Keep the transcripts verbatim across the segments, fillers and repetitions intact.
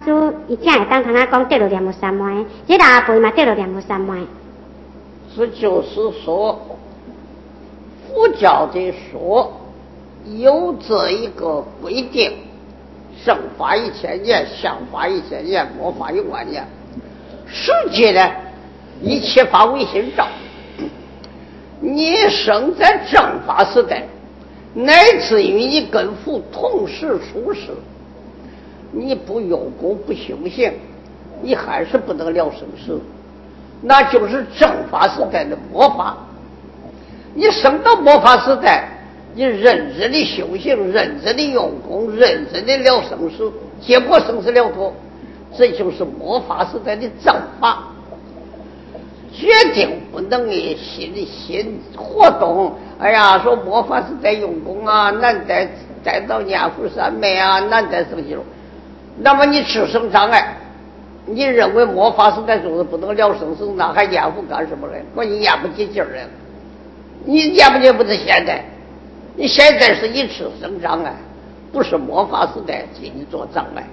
师伊才会当通啊讲得了念佛三昧，这老阿伯嘛得了念佛三昧。 这就是说，佛教的说有这一个规定：正法一千年，相法一千年，末法一万年。实际呢，一切法唯心造。你生在正法时代，乃至于你跟佛同时出世，你不用功不修行，你还是不能了生死，那就是正法时代的末法。你升到末法时代，你认真的修行，认真的用功，认真的了生死，结果生死了脱，这就是末法时代的正法。决定不能以心心活动，哎呀，说末法时代用功啊，难得再到念佛三昧啊，难得生息了。那么你自生障碍，你认为末法时代就是不能了生死，那还念佛干什么嘞？我你念不起劲儿来了，你念不念不是现在？你现在是一次生障碍，不是末法时代给你做障碍。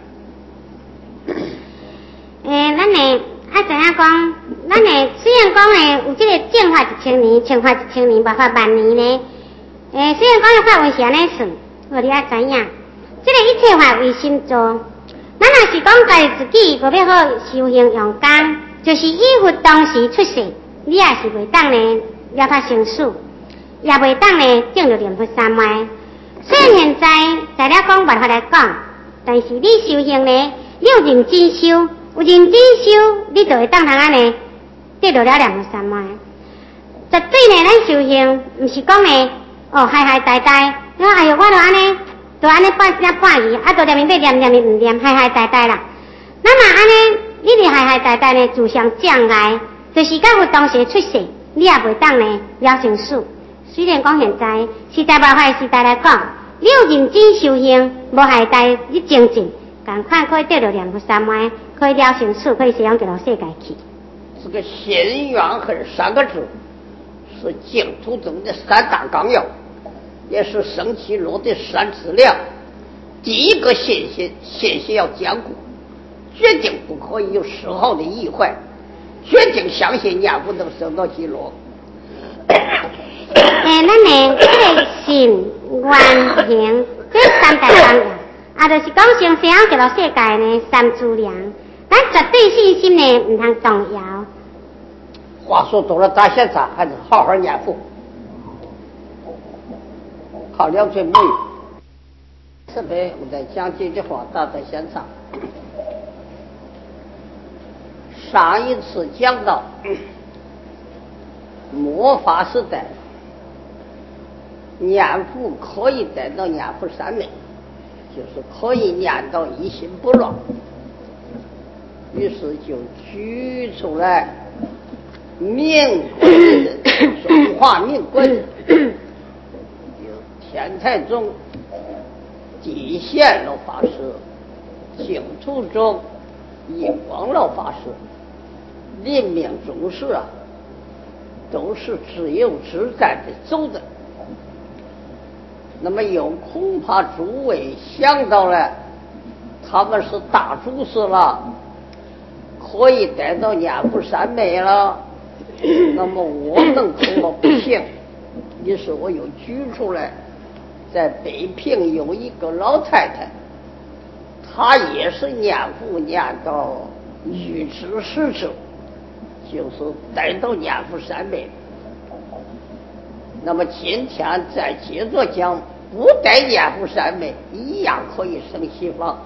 诶，咱呢啊怎样讲？咱呢虽然讲呢有这个净化一千年，净化一千年，爆发万年呢。诶，虽然讲法文是安尼算，我哋也知影，这个一切法为心做。咱若是讲家己自己个要好修行用功，就是依佛当时出世，你也是袂当呢了他生死，也袂当呢证着念佛三昧。虽然现在在了讲办法来讲，但是你修行呢，你有认真修，有认真修，你就会当通安尼得到了念佛三昧。绝对呢，咱修行毋是讲呢哦嗨嗨呆呆，我哎哟我就安尼。就安尼半声半语，啊，就念面要念念面唔念，嗨嗨呆呆啦。那么安尼，你哋嗨嗨呆呆呢，自相障碍，就是甲有当时出世，你也袂当呢了成死。虽然讲现在时代无坏时代来讲，你有认真修行，无害代你精进，赶快可以得到念佛三昧，可以了成死，可以西洋极乐世界去。 这个心愿恨三个字，是净土宗的三大纲要。也是升起落的三资粮。第一个信心，信心要坚固，决定不可以有丝毫的疑怀，决定相信念佛能升到极乐。 诶，咱呢，这个信、愿、行，这三大纲要，啊，就是讲成西洋极乐世界呢三资粮，咱绝对信心呢唔通动摇。 话说多了，咱现在还是好好念佛。好，两嘴母语。这边我再讲几句话，打在现场。上一次讲到末法时代，念佛可以得到念佛三昧，就是可以念到一心不乱。于是就举出来名国的人，中华民国的人。天台宗地显老法师，净土宗印光老法师，临命终时啊，都是自由自在的走的。那么又恐怕诸位想到了，他们是大祖师了，可以得到念佛三昧了，那么我们恐怕不行。于是我又举出来。在北平有一个老太太，她也是念佛念到欲知时至，就是得到念佛三昧。那么今天再接着讲，不得念佛三昧一样可以升西方。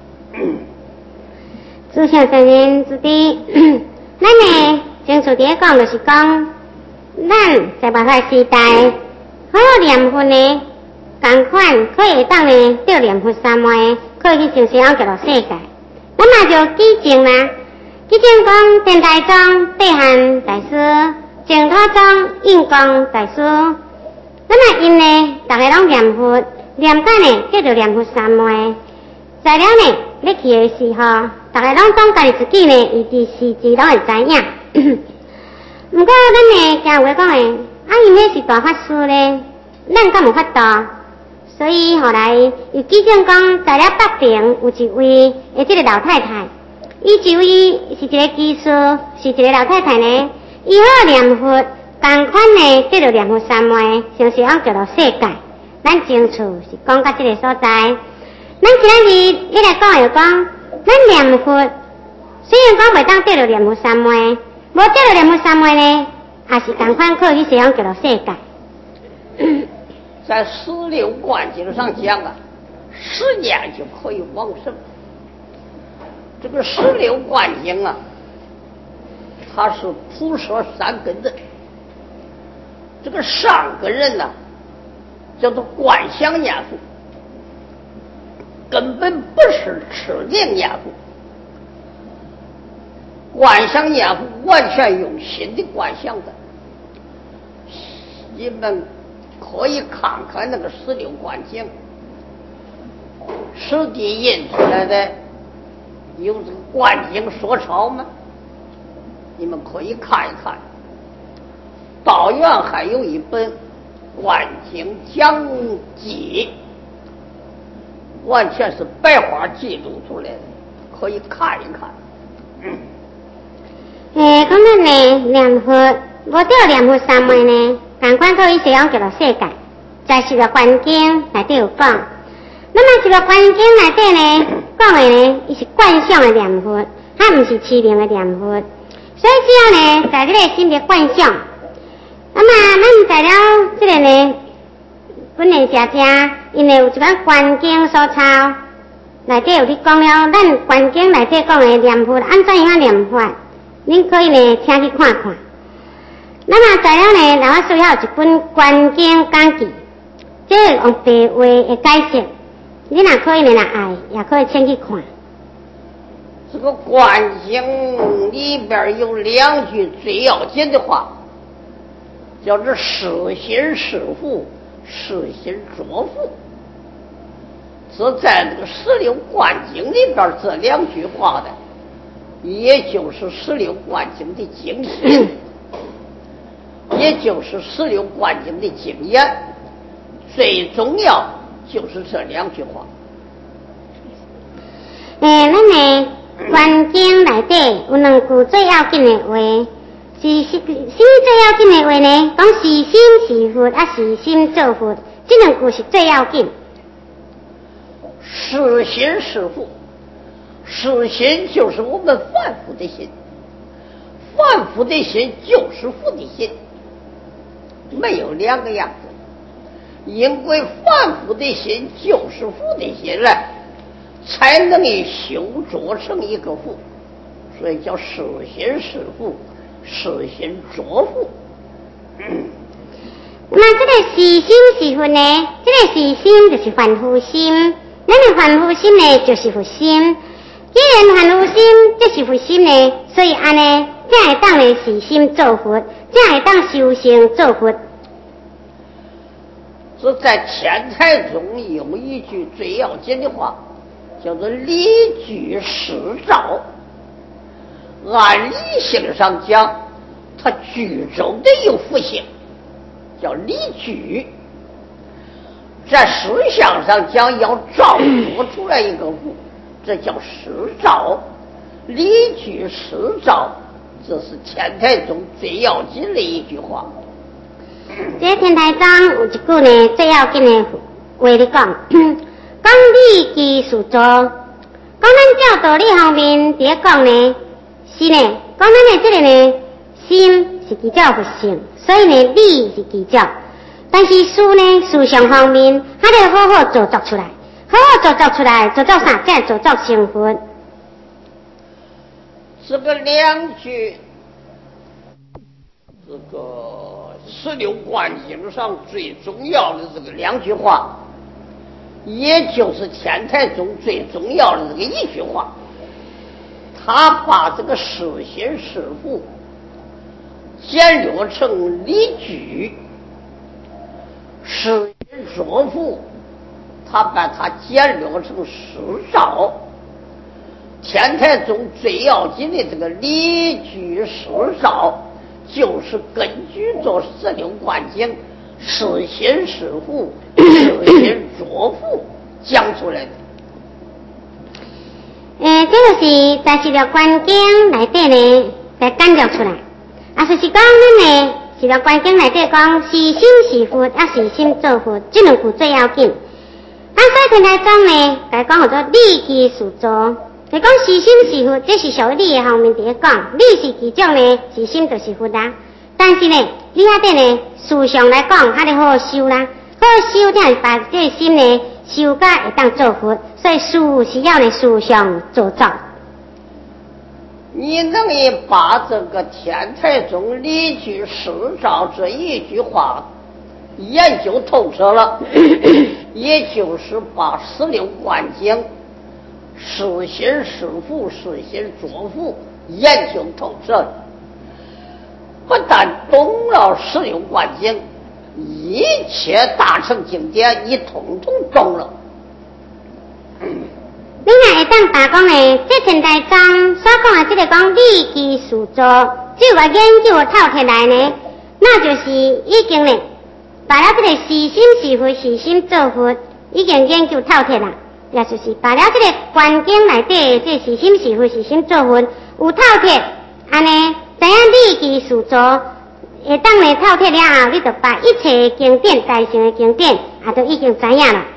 主相圣人之地，咱呢正处第一讲就是讲，咱在八法时代，好念佛呢。同款可以当呢得念佛三昧，可以去成西洋极乐世界。那么就举证啦，举证讲天台宗地汉大师、净土宗印光大师，那么因呢，大家拢念佛，念到呢得到念佛三昧。再了呢，要去的时候，大家拢总家己自己呢，伊伫时机拢会知影。不过咱呢，正话讲呢，啊因迄是大法师呢，咱敢有法度？ 所以后来又记证讲，在了北平有一位诶，这个老太太，伊就伊是一个技术，是一个老太太呢，伊好念佛，同款呢得着念佛三昧，常时讲叫做世界。咱正处是讲到这个所在，咱今仔日你来讲又讲，咱念佛虽然讲袂当得着念佛三昧，无得着念佛三昧呢，也是同款可以是讲叫做世界。 在十六观经上讲啊，十年就可以往生。这个十六观经啊，它是铺设三根的。这个上根人呢、啊，叫做观想念佛，根本不是持定念佛。观想念佛完全用心的观想的，你们可以看看那个十六观经，实地印出来的有这个观经说抄吗？你们可以看一看。道院还有一本观经讲记，完全是白话记录出来的，可以看一看。嗯。 诶，讲咱呢念佛，无得念佛三昧呢，同款可以是讲叫做世界，在是个观经内底有讲。那么这个观经内底呢，讲的呢，伊是观想的念佛，它毋是持定的念佛。所以只要呢，在这个心的观想，那么咱在了这个呢，本来正正，因为有一本观经所抄，内底有咧讲了，咱观经内底讲的念佛安怎样念法，恁可以呢，请去看看。那么在了呢，咱我需要一本观经讲记，这个用白话的解释。你若可以呢，若爱，也可以先去看。 这个观经里边有两句最要紧的话，叫做实心实腹，实心着腹。这在这个十六观经里边，这两句话的，也就是十六观经的精髓，也就是十六观经的经验。最重要就是这两句话。 诶，咱呢观经内底有两句最要紧的话，是是什么最要紧的话呢？讲是心是佛，啊是心做佛，这两句是最要紧。 是心是佛，是心就是我们凡夫的心，凡夫的心就是佛的心，没有两个样子。因为凡夫的心就是佛的心了，才能以修着成一个佛，所以叫实心是佛，实心着佛。嗯， 那这个是心是佛呢？这个是心就是凡夫心，咱的凡夫心呢就是佛心。既然凡夫心就是佛心呢，所以安呢，才会当呢是心做佛，才会当修行做佛。 这在天台中有一句最要紧的话，叫做理具实照。按理性上讲，它具中的有佛性，叫理具；在实相上讲，要照做出来一个佛，这叫实照。理具实照，这是天台中最要紧的一句话。 这天台中有一句呢最要紧的话咧讲，讲理具实照，讲咱照道理方面伫咧讲呢，是呢，讲咱的这个呢心是比较佛性，所以呢理是比较，但是事呢事项方面，还得好好做作出来，好好做作出来，做作啥？才做作成佛。 这个两句，这个十六观经上最重要的这个两句话，也就是天台中最重要的这个一句话，他把这个实心实腹简略成理具，实心着腹，他把它简略成实照。天台中最要紧的这个理具实照，就是根据这十六观经实心实腹， 此心着父讲出来的。 诶，这就是在史料观经内底呢，来干掉出来。啊，就是讲咱呢史料观经内底讲，是心是佛，啊是心做佛，这两句最要紧。啊，所以天台宗呢，来讲叫做利己属作。就讲是心是佛，这是属于理的方面伫咧讲，理是其中呢，是心就是佛啦。但是呢，你遐底呢，事上来讲，较咧好修啦，好修才会把这个心呢修甲会当做佛，所以事是要呢事上做造。 你能以把这个天台宗理据实照这一句话研究透彻了，也就是把十六观经是心是父是心着父研究透彻了，不但懂了十六观经，一切大乘经典你统统懂了。 你若会当把讲呢，这天台宗所讲的这个讲利己属作，只有研究透彻来呢，那就是已经呢把了这个是心是佛是心做佛已经研究透彻啦。也就是把了这个观经内底这是心是佛是心做佛有透彻，安尼知影利己属作，会当呢透彻了后，你就把一切经典大乘的经典也都已经知影了。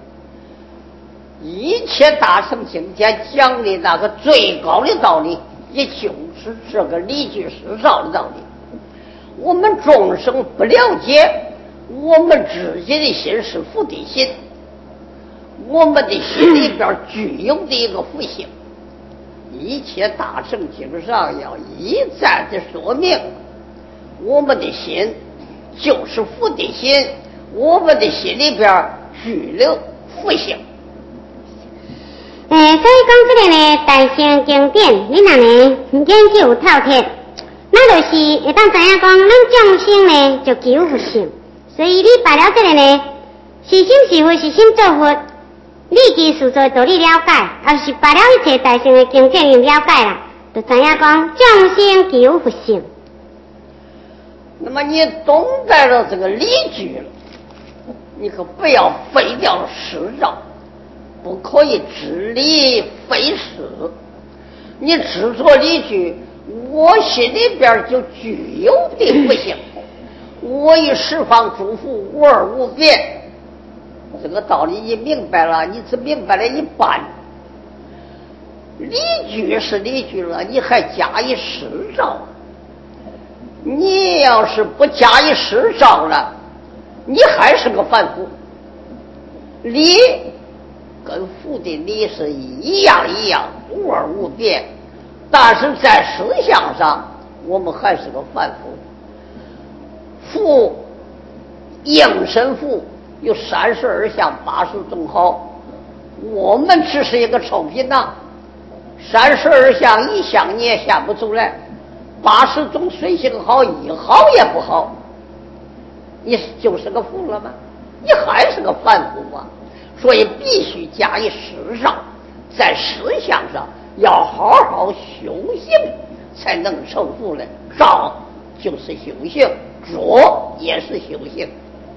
一切大乘经典讲的那个最高的道理，也就是这个理据实照的道理。我们众生不了解，我们自己的心是佛的心，我们的心里边具有的一个佛性，一切大乘经上要一再的说明，我们的心就是佛的心，我们的心里边具有佛性。 诶、欸，所以讲这个呢，大乘经典，你若呢研究透彻，那就是会当知影讲，咱众生呢就具有佛性，所以你把了这个呢，是心是佛是心做佛，利己属作的道理了解，也是把了一切大乘的经典用了解啦，就知影讲众生具有佛性。 那么你懂得了这个理据了，你可不要废掉了实照。不可以执理非实，你执着理据，我心里边就具有的不行。我以十方诸佛无二无别，这个道理你明白了，你只明白了一半。理据是理据了，你还加以实照。你要是不加以实照了，你还是个凡夫。理跟佛的理是一样一样，无二无别，但是在思想上，我们还是个凡夫。佛应身佛有三十二相，八十种好，我们只是一个臭皮囊。三十二相一项你也想不出来，八十种随性好，一好也不好，你就是个佛了吗？你还是个凡夫啊！所以必须加以实照，在思想上要好好修行，才能成佛来。照就是修行，着也是修行。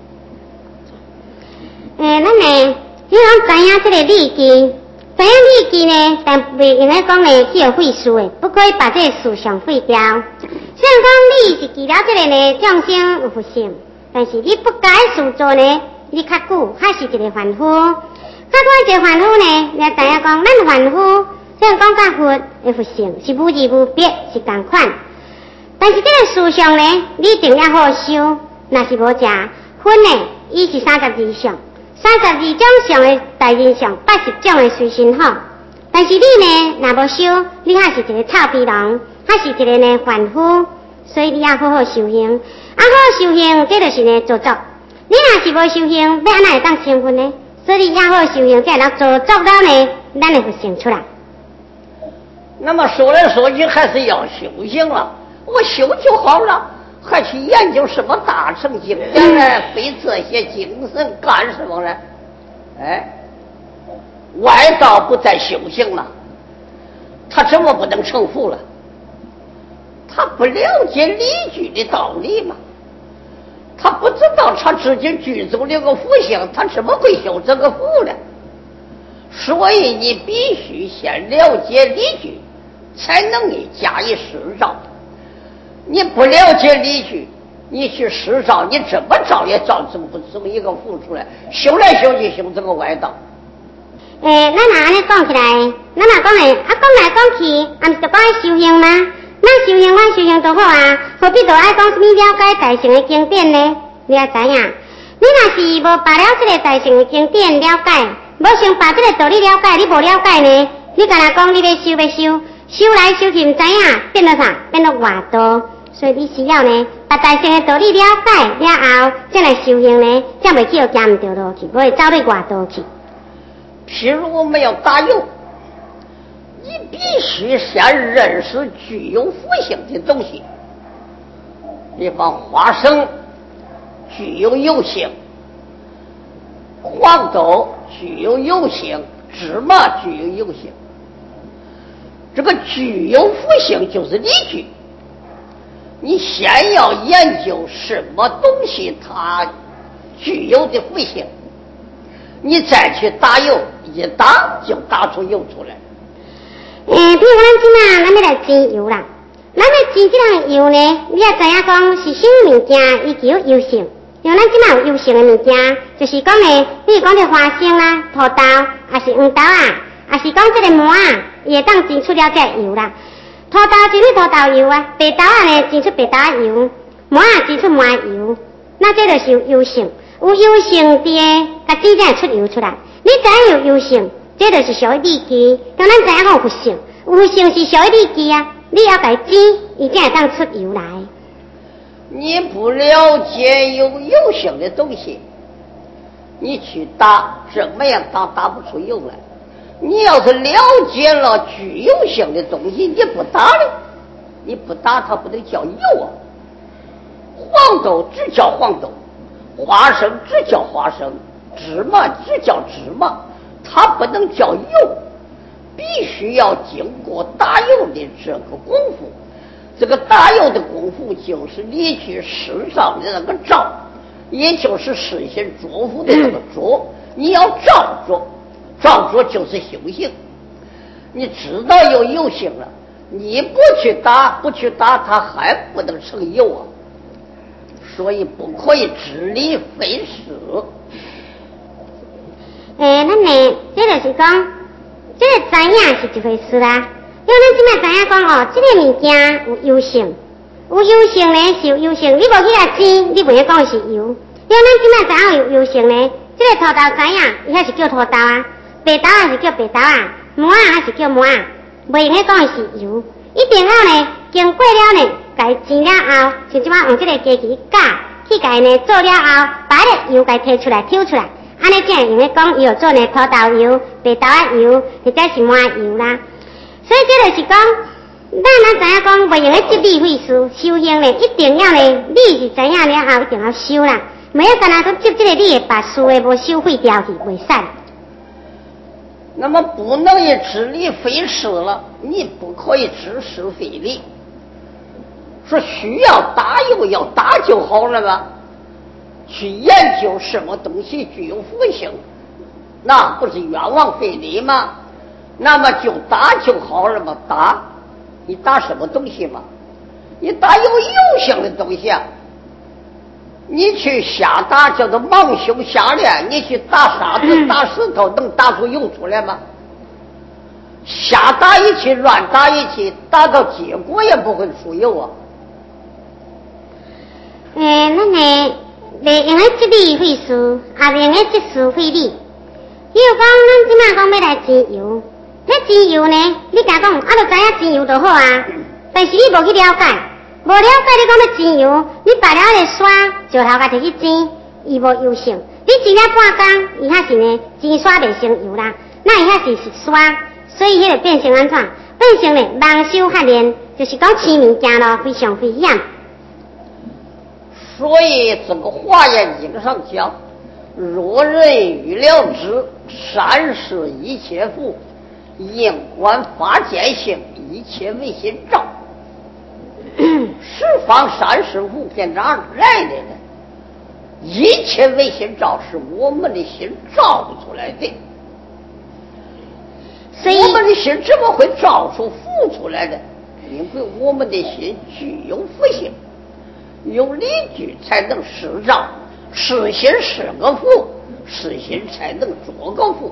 诶，咱呢，你讲知影这个利己，知影利己呢，但袂用来讲呢去有废事的，不可以把这个事项废掉。虽然讲你是记了这个呢，众生有佛性，但是你不该事做呢。你较久还是一个凡夫，较久一个凡夫呢，你知影讲，咱凡夫虽然讲甲佛的佛性是无二无别，是同款，但是这个事项呢，你一定要好修。若是无食分呢，伊是三十二相，三十二种相的大人相，八十种的随身好。但是你呢，若无修，你还是一个臭皮囊，还是一个呢凡夫，所以你要好好修行。啊，好好修行，这就是呢做作。你若是无修行，要安怎会当成佛呢？所以要好修行，才能做作了呢，咱的佛性出来。 那么说来说去，还是要修行了。我修就好了，还去研究什么大乘经典呢？费这些精神干什么呢？哎，外道不再修行了，他怎么不能成佛了？他不了解理据的道理嘛。 他不知道他自己居住这个福星，他怎么会修这个福呢？所以你必须先了解理据，才能给加以施照。你不了解理据，你去施照，你怎么照也照这么这么一个福出来，修来修去修这个歪道。 诶，咱若安尼讲起来，咱若讲诶，啊讲来讲去，啊毋是就讲修行吗？咱修行，咱修行就好啊，何必就爱讲什么了解大乘的经典呢？你也知影，你若是无把了这个大乘的经典了解，无想把这个道理了解，你无了解呢？你干那讲你要修要修，修来修去唔知影，变到啥？变到外道。所以你需要呢，把大乘的道理了解了后，再来修行呢，才袂去又行唔到路去，不会走到外道去。 譬如我们要打油，你必须先认识具有福性的东西，比方花生具有油性，黄豆具有油性，芝麻具有油性。这个具有福性就是理据，你先要研究什么东西它具有的福性，你再去打油，一打就打出油出来。 诶、欸，比如咱即马咱要来煎油啦，咱要煎这样油呢，你也知影讲是什么物件伊具有油性。像咱即马有油性的物件，就是讲诶，比如讲这花生啦、土豆，还是黄豆啊，还是讲这个麻啊，伊会当煎出了这个油啦。土豆煎出土豆油啊，白豆啊呢煎出白豆油，麻啊煎出麻油，那这就是有油性。有油性的，甲真正出油出来。你知影有油性，这就是属于理据。当咱知影讲有福性，有福性是属于理据啊。你要甲煎，伊才会当出油来。 你不了解有油性的东西，你去打怎么样打打不出油来。你要是了解了具油性的东西，你不打了，你不打它不能叫油啊。黄豆只叫黄豆，花生只叫花生，芝麻只叫芝麻，它不能叫油，必须要经过打油的这个功夫。这个打油的功夫就是你去施上的那个照，也就是实现作福的那个作，你要照做，照做就是修行。你知道有油性了，你不去打，不去打，它还不能成油啊。所以不可以支离非事。 诶，咱呢，这就是讲，这个知影是一回事啦。因为咱即摆知影讲哦，这个物件有油性，有油性呢是有油性，你无去来煎，你袂晓讲是油。因为咱即摆知影有油性呢，这个土豆知影，伊遐是叫土豆啊，白豆啊是叫白豆啊，麻啊还是叫麻啊，袂用去讲是油。一定要呢，经过了呢，家煎了后，像即摆用这个机器架，去家呢做了后，把这个油家摕出来、抽出来，安尼才会用去讲伊有做呢土豆油、白豆啊油，或者是麻油啦。所以这就是讲，咱咱知影讲，袂用去接理费事，修行呢一定要呢，你是知影了后一定要修啦，袂晓干那讲接这个你的把事的无收费掉去，袂使。 那么不能以支离非事了，你不可以支事非理。说需要打油要打就好了吧？去研究什么东西具有福性，那不是冤枉费力吗？那么就打就好了嘛，打，你打什么东西嘛？你打有油性的东西啊，你去瞎打叫做盲修瞎练，你去打沙子打石头能打出油出来吗？瞎打一气乱打一气，打到结果也不会出油啊。 诶，咱呢袂用来接理费事，也袂用来接事费理。比如讲，咱即摆讲要来煎油。那煎油呢？你甲讲，啊，就知影煎油就好啊。但是你无去了解，无了解你讲要煎油，你把了个刷石头甲摕去煎，伊无油性。你煎了半工，伊遐是呢煎刷袂成油啦，那伊遐是是刷，所以迄个变成安怎？变成呢盲修瞎练，就是讲吃物件咯，非常危险。 所以这个华严经上讲，若人欲了知，善事一切福。应观法界性，一切为心照。十方善事福偏哪来的呢？ 一切唯心照是我们的心照不出来的。 所以我们的心怎么会照出福出来的？因为我们的心具有福性，有理据才能施照，施心是个福，施心才能做个福。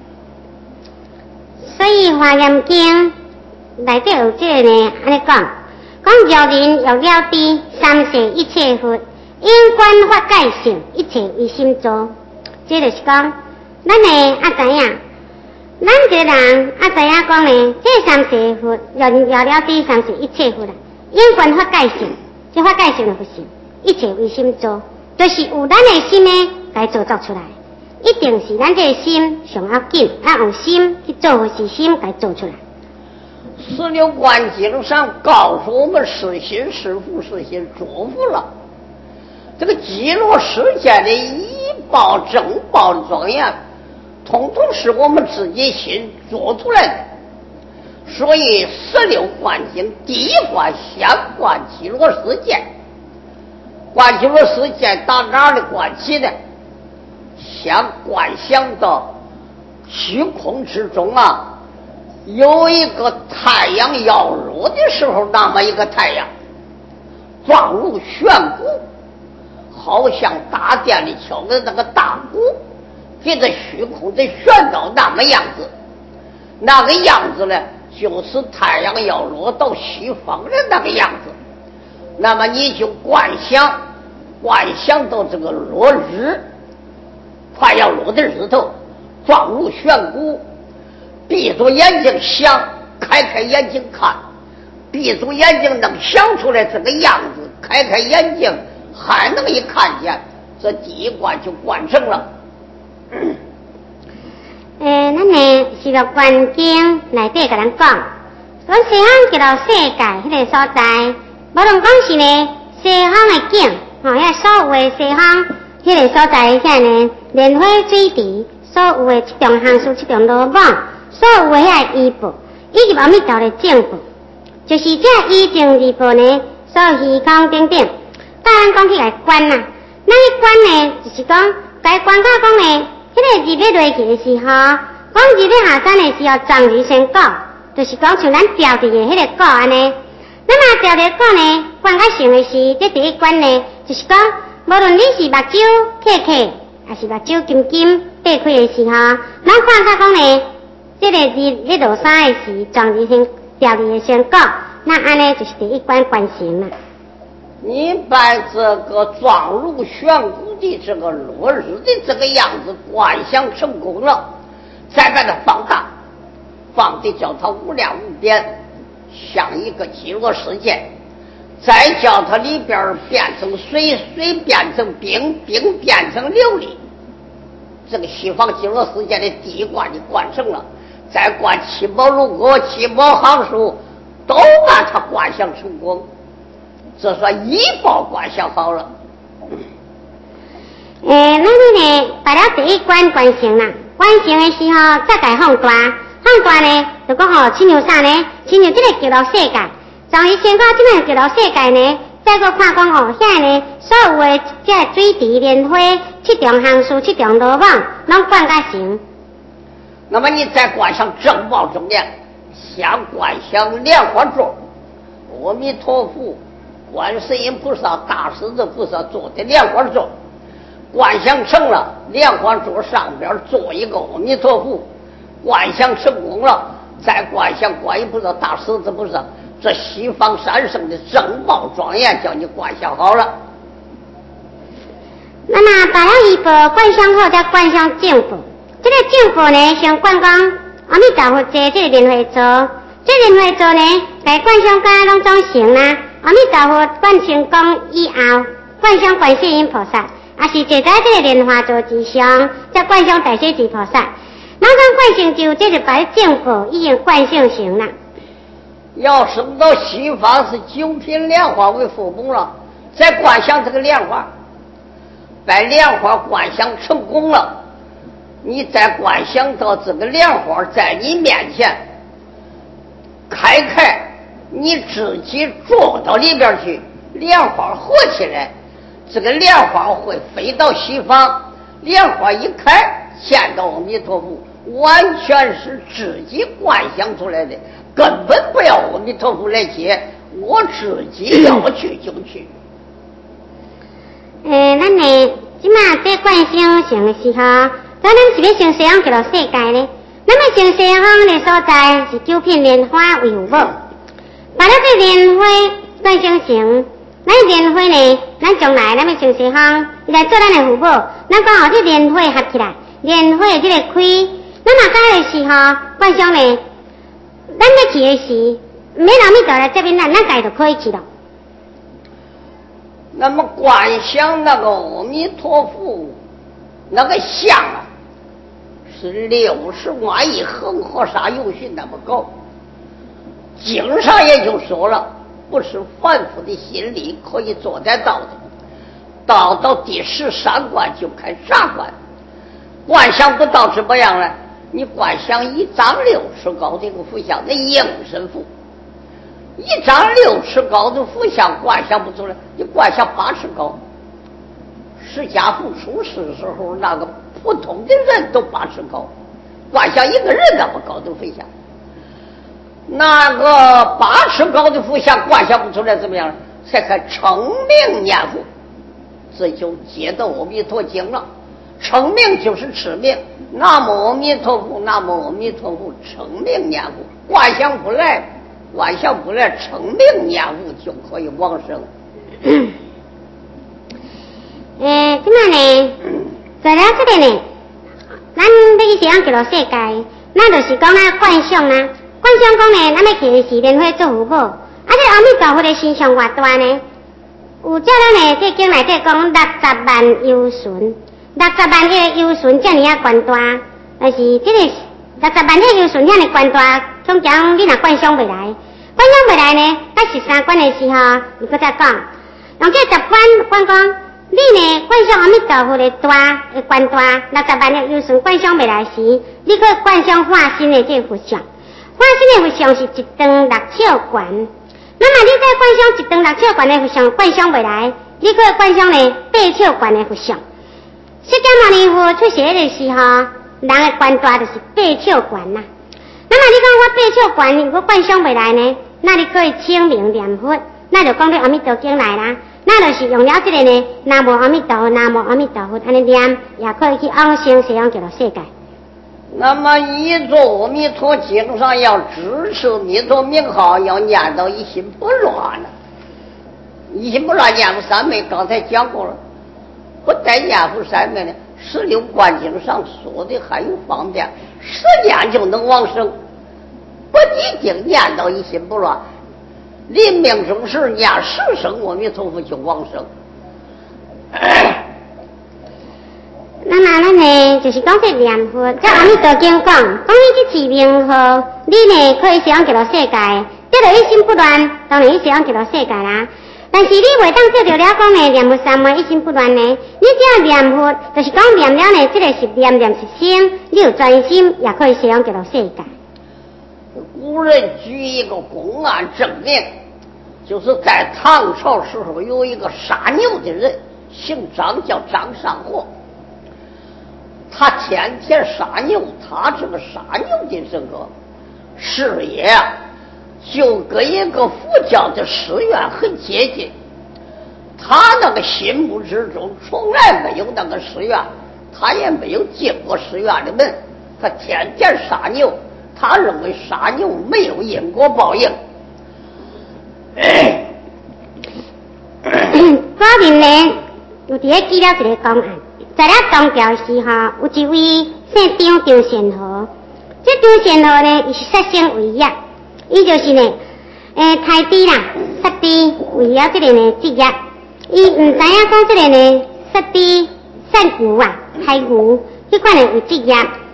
所以《华严经》内底有这个呢，安尼讲，讲若人欲了知三世一切佛，因观法界性，一切为心造。这就是讲，咱呢啊知影，咱这人啊知影讲呢，这三世佛，若人欲了知三世一切佛啦，因观法界性，这法界性就不是一切为心造，就是有咱的心呢，该造作出来。一定是咱这个心上要紧，咱用心去做是心该做出来。 十六观经上告诉我们，是心是福，是心着福了。这个极乐世界的一报正报庄严，统统是我们自己心做出来的。所以十六观经第一关先观极乐世界，观极乐世界到哪里观起呢？先观想到虚空之中啊，有一个太阳要落的时候，那么一个太阳状如悬鼓，好像大殿里敲的那个大鼓，给这虚空的旋到那么样子。那个样子呢，就是太阳要落到西方的那个样子。那么你就观想，观想到这个落日，快要落的日头，状如悬鼓，闭着眼睛想，开开眼睛看，闭着眼睛能想出来这个样子，开开眼睛还能一看见，这第一关就完成了。嗯诶，咱呢是个观经内底甲咱讲，讲西方极乐世界迄个所在，无论讲是呢西方的景，吼，遐所有的西方迄个所在遐呢莲花水池，所有的七种行事、七种罗网，所有的遐衣服，以及阿弥陀的正法，就是这一正二部呢，所有虚空等等，甲咱讲起来观呐，咱去观呢，就是讲该观到讲呢。迄个日要落去的时候，讲日要下山的时候，撞日先果，就是讲像咱钓伫的迄个果安尼。咱若钓着果呢，观较成的是，这第一关呢，就是讲，无论你是目睭刻刻，还是目睭金金擘开的时候，咱看到讲呢，这个日要落山的时，撞日先钓日的先果，那安尼就是第一关观成啦。 你把这个状如悬鼓的这个落日的这个样子观想成功了，再把它放大，放的叫它无量无边，像一个极乐世界，再叫它里边变成水，水变成冰，冰变成琉璃，这个西方极乐世界的第一关就观成了，再观七宝如果七宝行书都把它观想成功，这算一报观想好了。 诶、欸，咱呢把了第一关观成啦，观成的时候再改放大，放大呢就讲吼，亲像啥呢？亲像这个极乐世界，从伊先到这个极乐世界呢，再个看讲吼，遐呢所有的这水池莲花、七种行事、七种罗网，拢观甲成。 那么你再观想正报中间，先观想莲花座，阿弥陀佛、观世音菩萨、大势至菩萨坐的莲花座，观想成了，莲花座上边坐一个阿弥陀佛，观想成功了，再观想观音菩萨、大势至菩萨，这西方三圣的正报庄严叫你观想好了。 那么把了一个观想后，再观想正法。这个正法呢，先观讲阿弥陀佛坐这个莲花座，这莲花座呢，该观想甲拢总成啦。阿弥陀佛观成功以后，观想观世音菩萨，也是坐在这个莲花座之上，再观想大势至菩萨。那当观成就，这就把正法已经观想成了。 要升到西方是九品莲花为父母了，再观想这个莲花，把莲花观想成功了，你再观想到这个莲花在你面前开开，你自己坐到里边去，莲花合起来， 这个莲花会飞到西方，莲花一开见到阿弥陀佛，完全是自己幻想出来的，根本不要阿弥陀佛来接，我自己要去就去。 诶、咱呢即马这观想成的时候，咱咱是要成西方极乐世界呢？咱要成西方的所在是九片莲花为有无？把咱这莲花观想成，咱莲花呢，咱将来咱要成西方，伊来做咱的父母，咱讲哦，这莲花合起来，莲花这个开，咱嘛到的时候观想呢，咱要去的时，免阿弥陀来这边咱，咱家就可以去了。 那么观想那个阿弥陀佛那个像啊，是六十万亿恒河沙有寻那么高，经上也就说了，不是凡夫的心力可以做得到的。到到第十三关就开啥关？观想不到什么样呢？你观想一丈六尺高的一个佛像，那应身佛。一丈六尺高的佛像观想不出来，你观想八尺高。释迦佛出世的时候，那个普通的人都八尺高，观想一个人那么高的佛像，那个八尺高的佛像观想不出来怎么样？才看称名念佛，这就接到阿弥陀经了。称名就是持名，南无阿弥陀佛，南无阿弥陀佛，称名念佛，观想不来。观想不来，称名念佛就可以往生。 诶，即摆呢，做了这个呢，咱要去西方极乐世界，咱就是讲啊观想啊，观想讲呢，咱要去的是莲花做父母，啊，这阿弥陀佛的形象偌大呢？有照咱呢这经内底讲六十万由旬，六十万个由旬这么啊悬大，但是这个六十万个由旬遐尼悬大。通常你若观想未来，观想未来呢，到十三关的时候，你搁再讲。用这十关关讲，你呢观想阿弥陀佛的大的观大，六十万的有顺观想未来时，你搁观想化身的这个佛像，化身的佛像是一长六尺悬。那么你再观想一长六尺悬的佛像，观想未来，你搁观想呢八尺悬的佛像。释迦牟尼佛出世的时候，人的观大就是八尺悬呐。那么你讲我八尺悬，如果观想未来呢？那你可以清明念佛，那就讲到阿弥陀经来啦。那就是用了这个呢，南无阿弥陀佛，南无阿弥陀佛，安尼念也可以去往生西方极乐世界。 那么一座阿弥陀经上要支持弥陀名号，要念到一心不乱呢。一心不乱念佛三昧，刚才讲过了，不但念佛三昧呢。十六观经上说的还有方便，十念就能往生，不一定念到一心不乱。临命终时念十声阿弥陀佛就往生。 那么咱呢，就是讲这念佛，在阿弥陀经讲，讲你这持名号，你呢可以西方极乐世界，得到一心不乱，当然去西方极乐世界啦。但是你袂当做着了讲呢，念佛三昧一心不乱呢。你只要念佛，就是讲念了呢，这个是念念是心，你有专心，也可以西方极乐世界。 古人举一个公案证明，就是在唐朝时候有一个杀牛的人，姓张，叫张上火。他天天杀牛，他这个杀牛的这个事业啊，就跟一个佛教的寺院很接近。他那个心目之中从来没有那个寺院，他也没有进过寺院的门，他天天杀牛，他认为杀牛没有因果报应。 昨天呢，有伫咧记了一个公案，在了东调时候，有一位姓张张善和，这张善和呢，伊是杀生为业，伊就是呢，诶，杀猪啦，杀猪为了这个呢职业，伊唔知影讲这个呢杀猪杀牛啊，杀牛，这款呢有职业。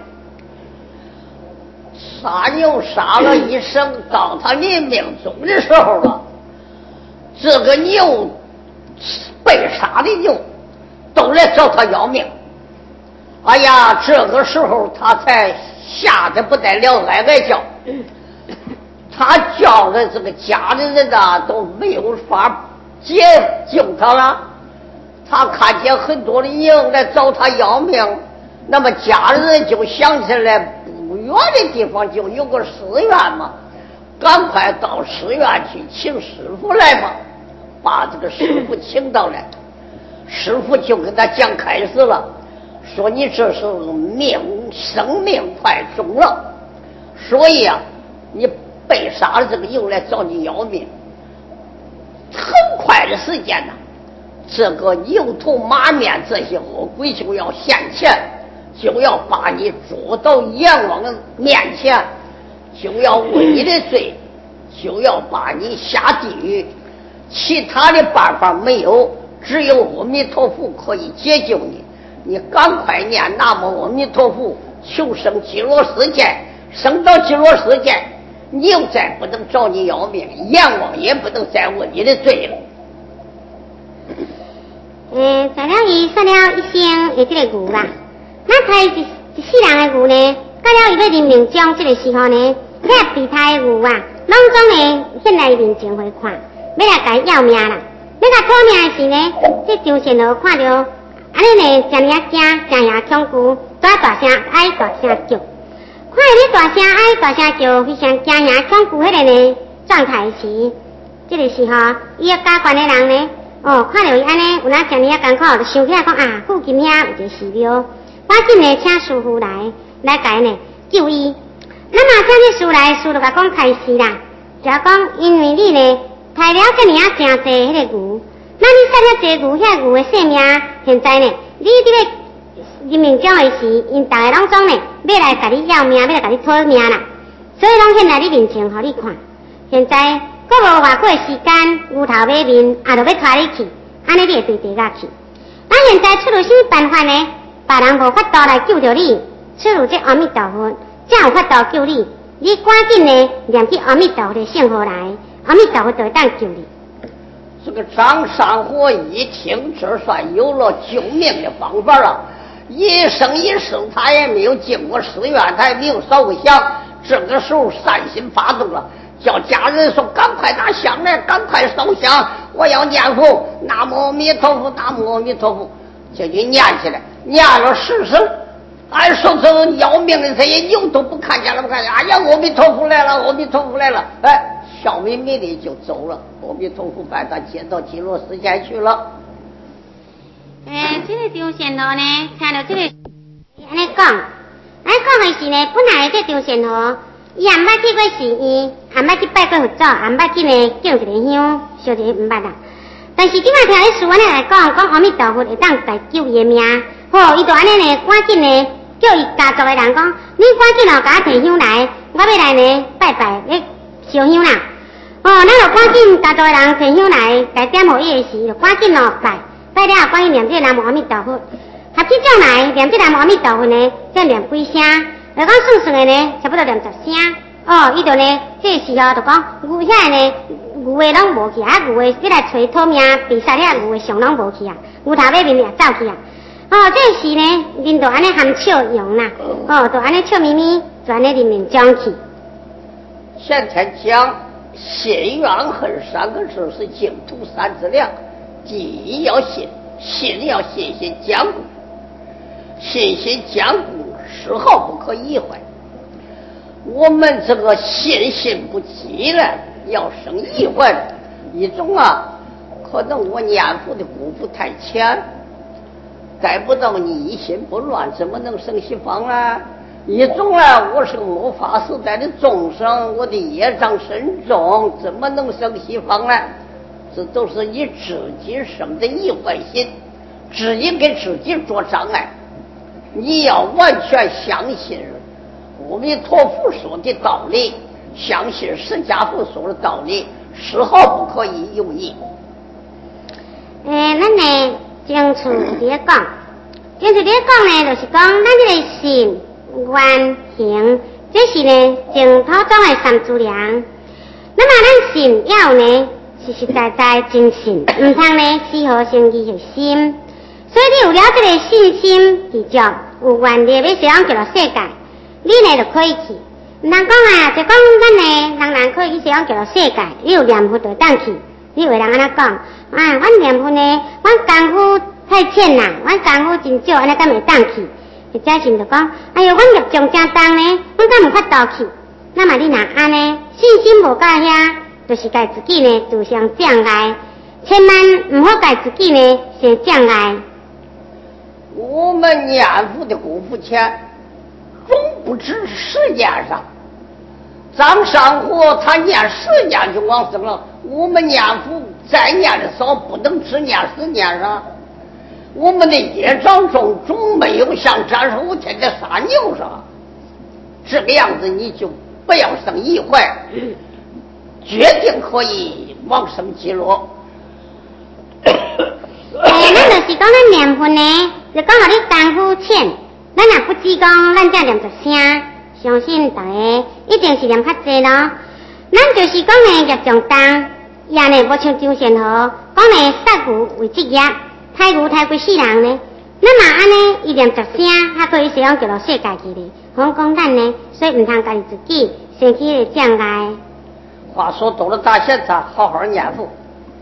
杀牛杀了一生，到他临命终的时候了，这个牛被杀的牛都来找他要命。哎呀，这个时候他才吓得不得了，哀哀叫。他叫的这个家的人呐、啊、都没有法解救他了。 他看见很多的人来找他要命，那么家人就想起来不远的地方就有个寺院嘛，赶快到寺院去请师傅来嘛，把这个师傅请到来。师傅就跟他讲开始了，说你这是命生命快终了，所以啊你被杀了这个人来找你要命，很快的时间呢、啊，这个牛头马面这些恶鬼就要现前，就要把你捉到阎王面前，就要问你的罪，就要把你下地狱，其他的办法没有，只有阿弥陀佛可以解救你。你赶快念南无阿弥陀佛，求生极乐世界，升到极乐世界，你又再不能找你要命，阎王也不能再问你的罪了。 嗯，在了伊说了一声的这个牛啦，那他一一世人的牛呢，到了伊要人命中这个时候呢，遐备胎的牛啊，拢总呢现来面前会看，要来甲要命啦。要甲讨命的时呢，这张善和看到安尼呢，真尔惊，真也恐惧，大大声哀大声叫。看到你大声哀大声叫，非常惊吓恐惧迄个呢状态时，这个时候，伊个家官的人呢，哦，看到伊安尼有哪真尔艰苦，就想起来讲啊，附近遐有一个寺庙，赶紧呢请师傅来来甲呢救伊。那么请这师来，师就甲讲开始啦，就讲因为你呢杀了这么啊真济迄个牛，那你杀了这牛，遐牛的性命，现在呢，你这个人命中的时，因大家拢总呢要来甲你要命，要来甲你讨命啦，所以拢现来你面前互你看。现在搁无偌过时间，牛头马面也就要带你去，安尼你会对地下去。咱现在出了什么办法呢？别人无法度来救着你，出了这阿弥陀佛，才有法度救你。你赶紧呢念起阿弥陀佛的圣号来，阿弥陀佛就会当救你。 这个张三火一听，这算有了救命的方法了。一生一世他也没有进过寺院，他也没有烧过香，这个时候善心发动了，叫家人说赶快拿香来，赶快烧香，我要念佛，南无阿弥陀佛，南无阿弥陀佛，就就念起来，念了十声。按说这个要命的这些牛都不看见了，不看见，哎呀，阿弥陀佛来了，阿弥陀佛来了，哎，笑眯眯的就走了。阿弥陀佛把他接到极乐世界去了。 诶，这个张善和呢，听到这个安尼讲，安尼讲的是呢，本来这张善和，伊也毋捌去过寺院，也毋捌去拜过佛祖，也毋捌去呢敬一个香，烧一个毋捌啦。但是今仔听咧师安尼来讲，讲阿弥陀佛会当来救伊的命，好，伊就安尼呢，赶紧呢，叫伊家族的人讲，你赶紧哦，甲我提香来，我要来呢拜拜，咧烧香啦。哦，咱就赶紧家族的人提香来，该点互伊的时，就赶紧哦拜。拜了后，赶紧念这个南无阿弥陀佛，合起种来念这个南无阿弥陀佛呢，再念几声，就讲算算的呢，差不多念十声。哦，伊就呢，这个时候就讲牛遐呢，牛的拢无去啊，牛的你来找讨命，比赛遐牛的上拢无去啊，牛头马面也走去啊。哦，这时呢，人就安尼含笑容啦，哦，就安尼笑眯眯，就安尼人面讲去。 现在讲信愿恨三个字是净土三资粮。第一要信，信要信心坚固，信心坚固丝毫不可移坏。我们这个信心不积了，要生疑患。一种啊，可能我念佛的功夫太浅，带不到你一心不乱，怎么能生西方啊？一种啊，我是末法时代的众生，我的业障深重，怎么能生西方呢？这都是你自己生的疑幻心，自己给自己做障碍。你要完全相信阿弥陀佛说的道理，相信释迦佛说的道理，丝毫不可以有异。 诶，咱呢经处咧讲，经处咧讲呢，就是讲咱这个信、愿、行，这是呢净土中的三资粮。那么咱信要呢？实实在在真信，唔通呢丝毫生疑的心。所以你有了这个信心执着，有愿力要想极乐世界，你呢就可以去。唔通讲啊，就讲咱呢人人可以去想极乐世界，你有念佛就当去。你为人安那讲，啊，阮念佛呢，阮功夫太浅啦，阮功夫真少，安尼敢会当去？或者是毋着讲，哎哟，阮业障真重呢，阮敢有法度去？那么你若安尼，信心无到遐，就是甲自己呢自相障碍，千万唔好甲自己呢成障碍。 我们念佛的功夫钱，总不止时间上。张上火他念十年就往生了，我们念佛再念的少，不能只念十年上。我们的业障中总没有像这十五天的杀牛上，这个样子你就不要生疑怀，决定可以往生极乐。 哎，咱就是讲咱念佛呢，就讲互你功夫浅，咱也不只讲咱只念一声，相信大家一定是念较济咯。咱就是讲呢业障重，也呢无像张善和讲呢杀牛为职业，杀牛杀几世人呢？咱嘛安尼一念一声，还可以使用叫做世界去哩。好讲咱呢，所以唔通家己自己生起个障碍。 话说到了大现场，好好念佛。